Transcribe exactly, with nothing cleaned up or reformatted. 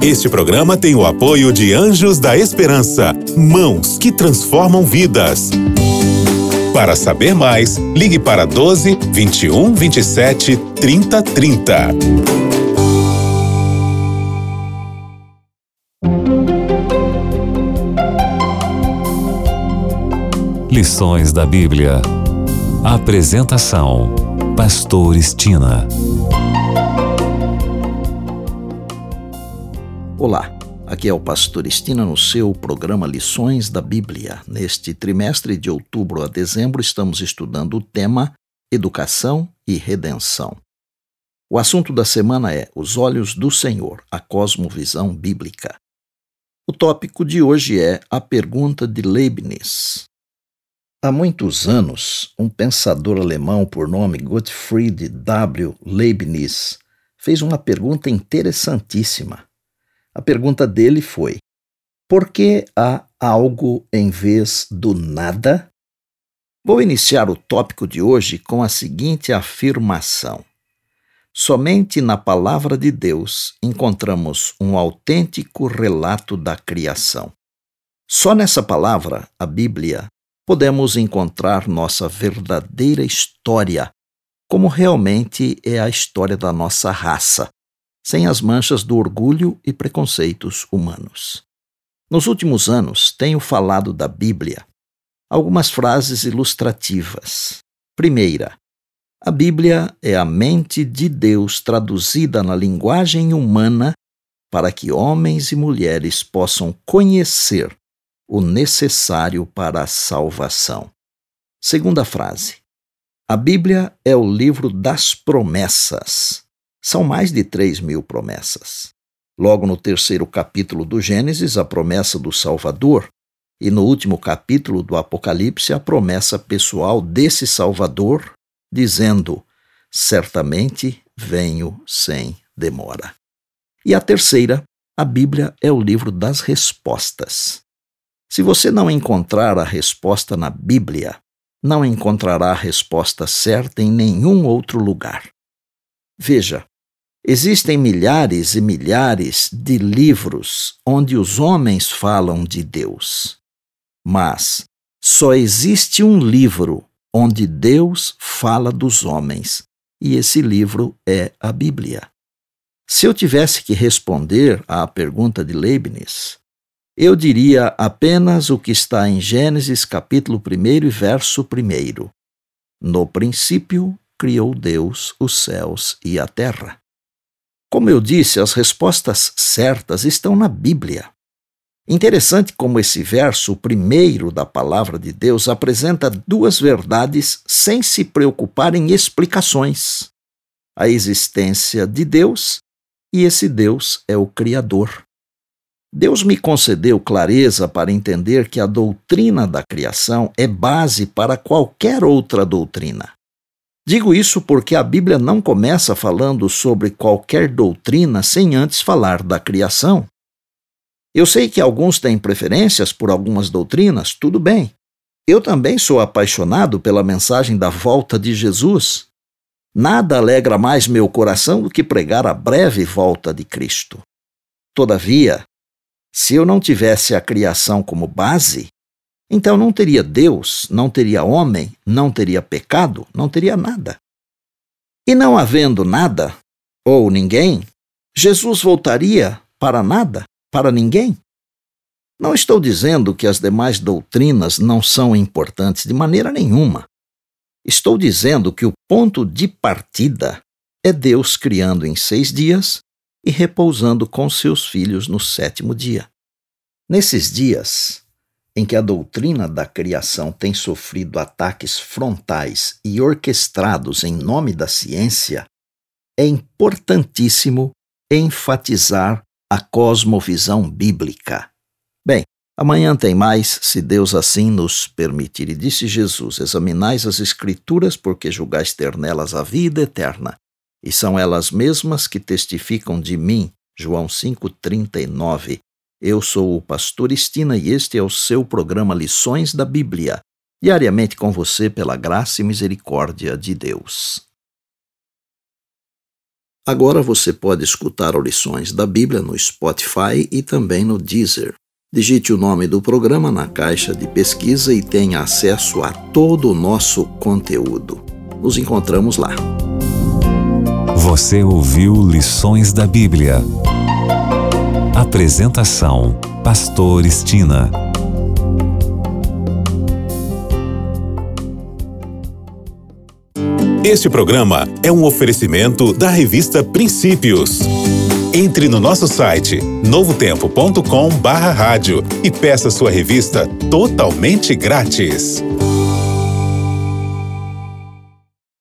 Este programa tem o apoio de Anjos da Esperança, mãos que transformam vidas. Para saber mais, ligue para doze, vinte e um, vinte e sete, trinta, trinta. Lições da Bíblia. Apresentação: Pastor Estina. Olá, aqui é o Pastor Estina no seu programa Lições da Bíblia. Neste trimestre de outubro a dezembro estamos estudando o tema Educação e Redenção. O assunto da semana é Os Olhos do Senhor, a cosmovisão bíblica. O tópico de hoje é a pergunta de Leibniz. Há muitos anos, um pensador alemão por nome Gottfried W. Leibniz fez uma pergunta interessantíssima. A pergunta dele foi: por que há algo em vez do nada? Vou iniciar o tópico de hoje com a seguinte afirmação. Somente na palavra de Deus encontramos um autêntico relato da criação. Só nessa palavra, a Bíblia, podemos encontrar nossa verdadeira história, como realmente é a história da nossa raça, sem as manchas do orgulho e preconceitos humanos. Nos últimos anos, tenho falado da Bíblia. Algumas frases ilustrativas. Primeira, a Bíblia é a mente de Deus traduzida na linguagem humana para que homens e mulheres possam conhecer o necessário para a salvação. Segunda frase. A Bíblia é o livro das promessas. São mais de três mil promessas. Logo no terceiro capítulo do Gênesis, a promessa do Salvador, e no último capítulo do Apocalipse, a promessa pessoal desse Salvador, dizendo: certamente venho sem demora. E a terceira, a Bíblia é o livro das respostas. Se você não encontrar a resposta na Bíblia, não encontrará a resposta certa em nenhum outro lugar. Veja, existem milhares e milhares de livros onde os homens falam de Deus. Mas só existe um livro onde Deus fala dos homens, e esse livro é a Bíblia. Se eu tivesse que responder à pergunta de Leibniz, eu diria apenas o que está em Gênesis capítulo primeiro e verso primeiro. No princípio, criou Deus os céus e a terra. Como eu disse, as respostas certas estão na Bíblia. Interessante como esse verso, o primeiro da palavra de Deus, apresenta duas verdades sem se preocupar em explicações. A existência de Deus, e esse Deus é o Criador. Deus me concedeu clareza para entender que a doutrina da criação é base para qualquer outra doutrina. Digo isso porque a Bíblia não começa falando sobre qualquer doutrina sem antes falar da criação. Eu sei que alguns têm preferências por algumas doutrinas, tudo bem. Eu também sou apaixonado pela mensagem da volta de Jesus. Nada alegra mais meu coração do que pregar a breve volta de Cristo. Todavia, se eu não tivesse a criação como base, então não teria Deus, não teria homem, não teria pecado, não teria nada. E não havendo nada, ou ninguém, Jesus voltaria para nada, para ninguém? Não estou dizendo que as demais doutrinas não são importantes de maneira nenhuma. Estou dizendo que o ponto de partida é Deus criando em seis dias e repousando com seus filhos no sétimo dia. Nesses dias, em que a doutrina da criação tem sofrido ataques frontais e orquestrados em nome da ciência, é importantíssimo enfatizar a cosmovisão bíblica. Bem, amanhã tem mais, se Deus assim nos permitir. E disse Jesus: examinais as Escrituras, porque julgais ter nelas a vida eterna, e são elas mesmas que testificam de mim. João cinco, trinta e nove. Eu sou o Pastor Estina e este é o seu programa Lições da Bíblia, diariamente com você pela graça e misericórdia de Deus. Agora você pode escutar Lições da Bíblia no Spotify e também no Deezer. Digite o nome do programa na caixa de pesquisa e tenha acesso a todo o nosso conteúdo. Nos encontramos lá. Você ouviu Lições da Bíblia. Apresentação: Pastor Estina. Este programa é um oferecimento da revista Princípios. Entre no nosso site novo tempo ponto com barra rádio e peça sua revista totalmente grátis.